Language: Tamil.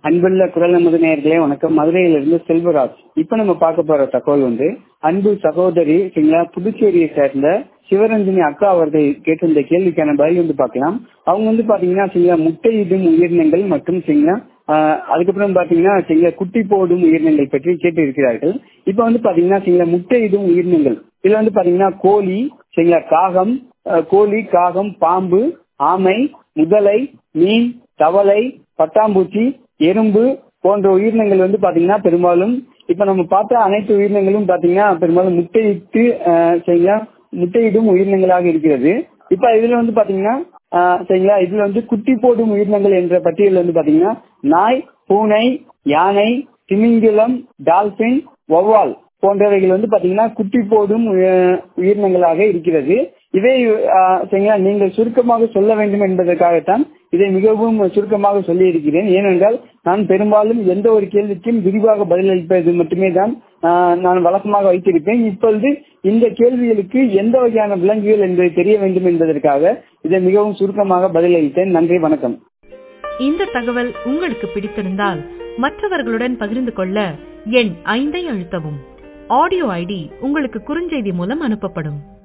அன்புள்ள குரல் நமது நேயர்களே வணக்கம். மதுரையிலிருந்து செல்வராஜ். இப்ப நம்ம பார்க்க போற தகவல் அன்பு சகோதரி சரிங்களா, புதுச்சேரியை சேர்ந்த சிவரஞ்சனி அக்கா அவர்கள் கேட்டிருந்த கேள்விக்கான பதில் பார்க்கலாம். அவங்க பாத்தீங்கன்னா சரிங்களா, முட்டையிடும் உயிரினங்கள் மற்றும் சரிங்களா அதுக்கப்புறம் பாத்தீங்கன்னா சரிங்களா குட்டி போடும் உயிரினங்கள் பற்றி கேட்டு இருக்கிறார்கள். இப்ப பாத்தீங்கன்னா சரிங்களா முட்டையிடும் உயிரினங்கள் இதுல பாத்தீங்கன்னா கோழி சரிங்களா, காகம், கோழி, காகம், பாம்பு, ஆமை, முதலை, மீன், தவளை, பட்டாம்பூச்சி, எறும்பு போன்ற உயிரினங்கள் பாத்தீங்கன்னா பெரும்பாலும் இப்ப நம்ம பார்த்த அனைத்து உயிரினங்களும் பாத்தீங்கன்னா பெரும்பாலும் முட்டையிட்டு சரிங்களா முட்டையிடும் உயிரினங்களாக இருக்கிறது. இப்ப இதுல பாத்தீங்கன்னா சரிங்களா இதுல குட்டி போடும் உயிரினங்கள் என்ற பட்டியல் பாத்தீங்கன்னா நாய், பூனை, யானை, திமிங்கிலம், டால்பின், வௌவால் போன்றவைகள் பாத்தீங்கன்னா குட்டி போடும் உயிரினங்களாக இருக்கிறது. இதை சரிங்களா நீங்கள் சுருக்கமாக சொல்ல வேண்டும் என்பதற்காகத்தான் இதை மிகவும் சுருக்கமாக சொல்லி இருக்கிறேன். ஏனென்றால் நான் பெரும்பாலும் எந்த ஒரு கேள்விக்கும் விரிவாக பதிலளிப்பது மட்டுமே தான் நான் வழக்கமாக வைத்திருப்பேன். இப்பொழுது இந்த கேள்விகளுக்கு எந்த வகையான விலங்குகள் என்பதை தெரிய வேண்டும் என்பதற்காக இதை மிகவும் சுருக்கமாக பதிலளித்தேன். நன்றி, வணக்கம். இந்த தகவல் உங்களுக்கு பிடித்திருந்தால் மற்றவர்களுடன் பகிர்ந்து கொள்ள எண் 5 அழுத்தவும். ஆடியோ ஐடி உங்களுக்கு குறுஞ்செய்தி மூலம் அனுப்பப்படும்.